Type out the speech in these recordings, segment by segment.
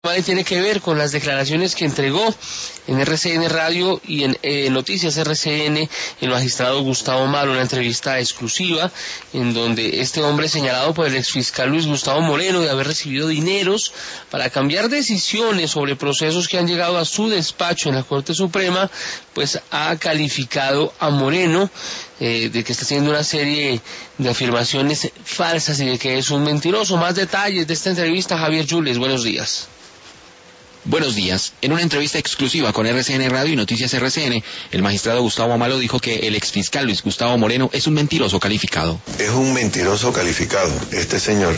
Tiene que ver con las declaraciones que entregó en RCN Radio y en Noticias RCN el magistrado Gustavo Malo, una entrevista exclusiva en donde este hombre señalado por el exfiscal Luis Gustavo Moreno de haber recibido dineros para cambiar decisiones sobre procesos que han llegado a su despacho en la Corte Suprema, pues ha calificado a Moreno de que está haciendo una serie de afirmaciones falsas y de que es un mentiroso. Más detalles de esta entrevista, Javier Yules, buenos días. Buenos días. En una entrevista exclusiva con RCN Radio y Noticias RCN, el magistrado Gustavo Malo dijo que el exfiscal Luis Gustavo Moreno es un mentiroso calificado. Es un mentiroso calificado, este señor.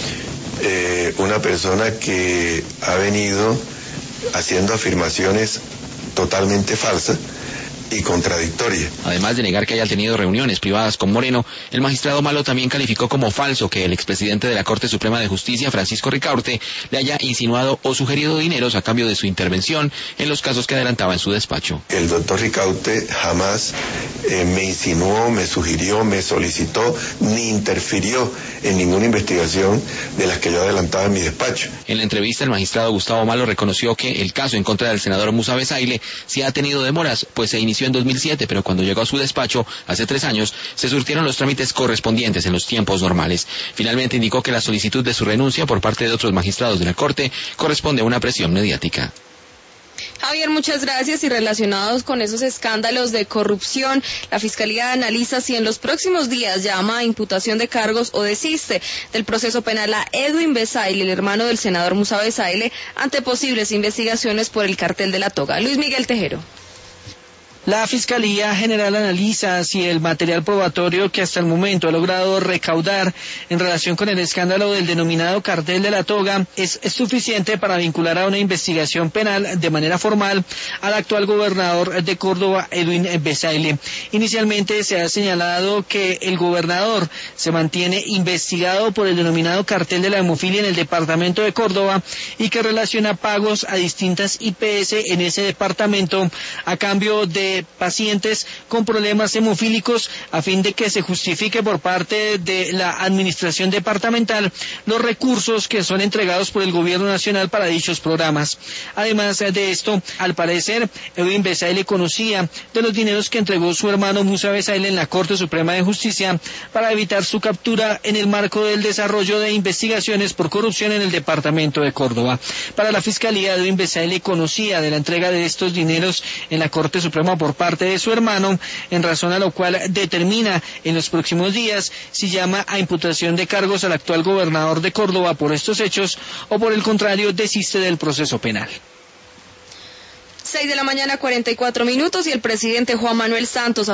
Una persona que ha venido haciendo afirmaciones totalmente falsas y contradictoria. Además de negar que haya tenido reuniones privadas con Moreno, el magistrado Malo también calificó como falso que el expresidente de la Corte Suprema de Justicia, Francisco Ricaurte, le haya insinuado o sugerido dineros a cambio de su intervención en los casos que adelantaba en su despacho. El doctor Ricaurte jamás me insinuó, me sugirió, me solicitó, ni interfirió en ninguna investigación de las que yo adelantaba en mi despacho. En la entrevista, el magistrado Gustavo Malo reconoció que el caso en contra del senador Musa Bezaile sí ha tenido demoras, pues se inició en 2007, pero cuando llegó a su despacho, hace 3 años, se surtieron los trámites correspondientes en los tiempos normales. Finalmente indicó que la solicitud de su renuncia por parte de otros magistrados de la Corte corresponde a una presión mediática. Javier, muchas gracias. Y relacionados con esos escándalos de corrupción, la Fiscalía analiza si en los próximos días llama a imputación de cargos o desiste del proceso penal a Edwin Bezaile, el hermano del senador Musa Bezaile, ante posibles investigaciones por el cartel de la toga. Luis Miguel Tejero. La Fiscalía General analiza si el material probatorio que hasta el momento ha logrado recaudar en relación con el escándalo del denominado cartel de la toga es suficiente para vincular a una investigación penal de manera formal al actual gobernador de Córdoba, Edwin Bezaile. Inicialmente se ha señalado que el gobernador se mantiene investigado por el denominado cartel de la hemofilia en el departamento de Córdoba y que relaciona pagos a distintas IPS en ese departamento a cambio de pacientes con problemas hemofílicos a fin de que se justifique por parte de la administración departamental los recursos que son entregados por el gobierno nacional para dichos programas. Además de esto, al parecer, Edwin Bezaile conocía de los dineros que entregó su hermano Musa Bezaile en la Corte Suprema de Justicia para evitar su captura en el marco del desarrollo de investigaciones por corrupción en el departamento de Córdoba. Para la Fiscalía, Edwin Bezaile conocía de la entrega de estos dineros en la Corte Suprema por parte de su hermano, en razón a lo cual determina en los próximos días si llama a imputación de cargos al actual gobernador de Córdoba por estos hechos o por el contrario desiste del proceso penal. 6:44 a.m. y el presidente Juan Manuel Santos